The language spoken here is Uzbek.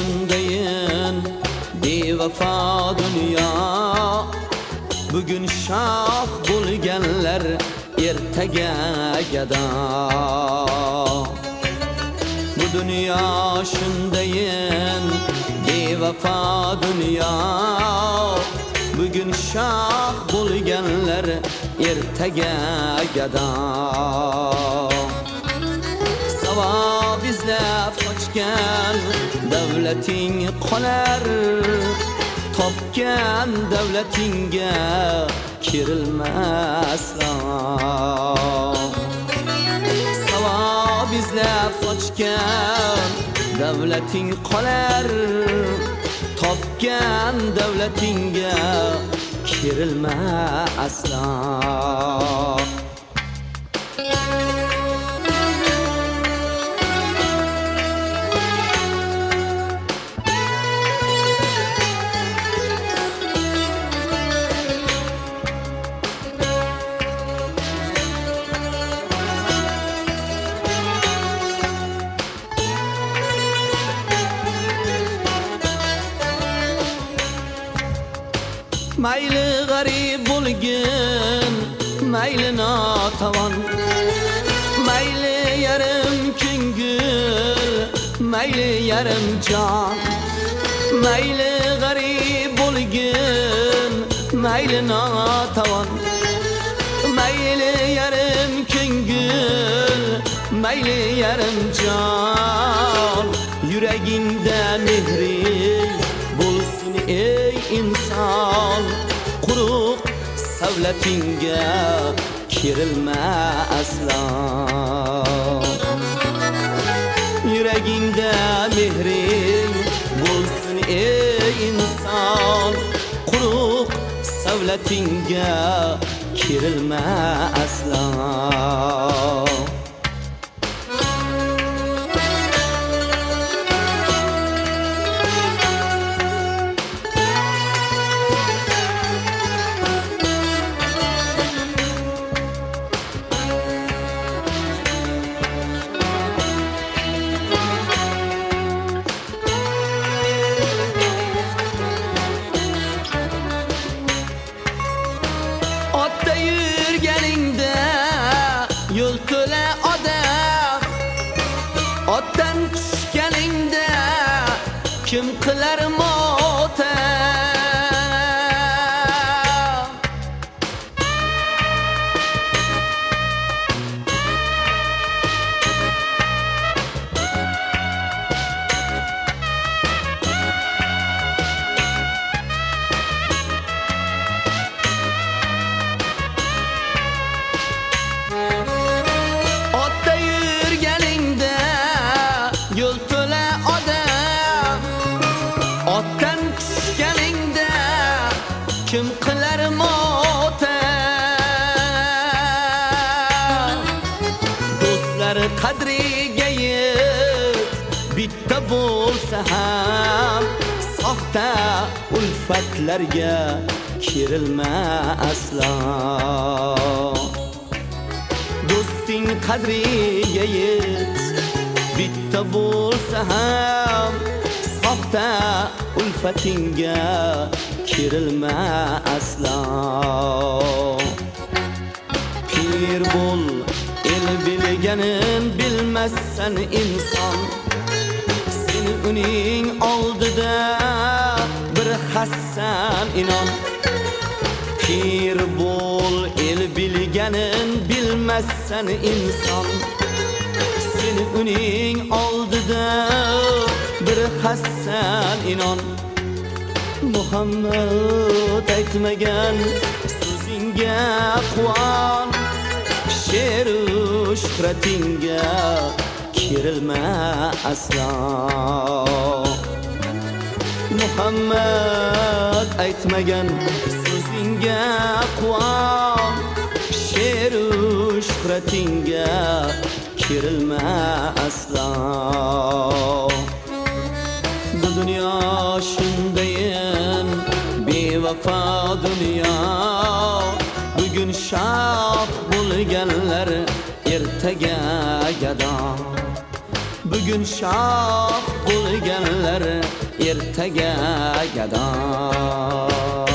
shundayin bevafo dunyo. Bugun shoh bo'lganlar ertaga gado. Bu dunyo shundayin bevafo dunyo. Bugun shoh bo'lganlar ertaga gado. Savob izlab qochgan davlating qolar, topgan davlatingga kirilmas. Savob izlab qochgan davlating qolar, topgan davlatingga kirilmas aslo. Mayli g'arib bo'lgin, mayli notavon, mayli yarim ko'ngil, mayli yarim jon. Mayli g'arib bo'lgin, mayli notavon, mayli yarim ko'ngil, mayli yarim jon. Yuragingda mehring bo'lsin ey inson, quruq savlatingga kirilma aslo. Yuragingda mehring bo'lsin ey inson, quruq savlatingga kirilma aslo. Otda yurganingda yo'l to'la odam, otdan tushganingda kim qilar motam? Otdan tushganingda kim qilar motam? Do'stlar qadriga yet bitta bo'lsa ham, soxta ulfatlarga kirilma aslo. Do'sting qadriga yet bitta bo'lsa ham, soxta ulfatingga kirilma aslo. Pir bo'l, el bilganin bilmassan inson, sen uning oldida bir hassan inon. Pir bo'l, el bilganin bilmassan inson, sen uning oldida bir hassan inon. Muhammad aytmagan so'zingga quvon, she'ru shuhratingga kirilma aslo. Muhammad aytmagan so'zingga quvon, she'ru shuhratingga kirilma aslo. Bu dunyo shundayin bevafo dunyo. Bugun shoh bo'lganlar ertaga gado. bugun shoh bo'lganlar ertaga gado.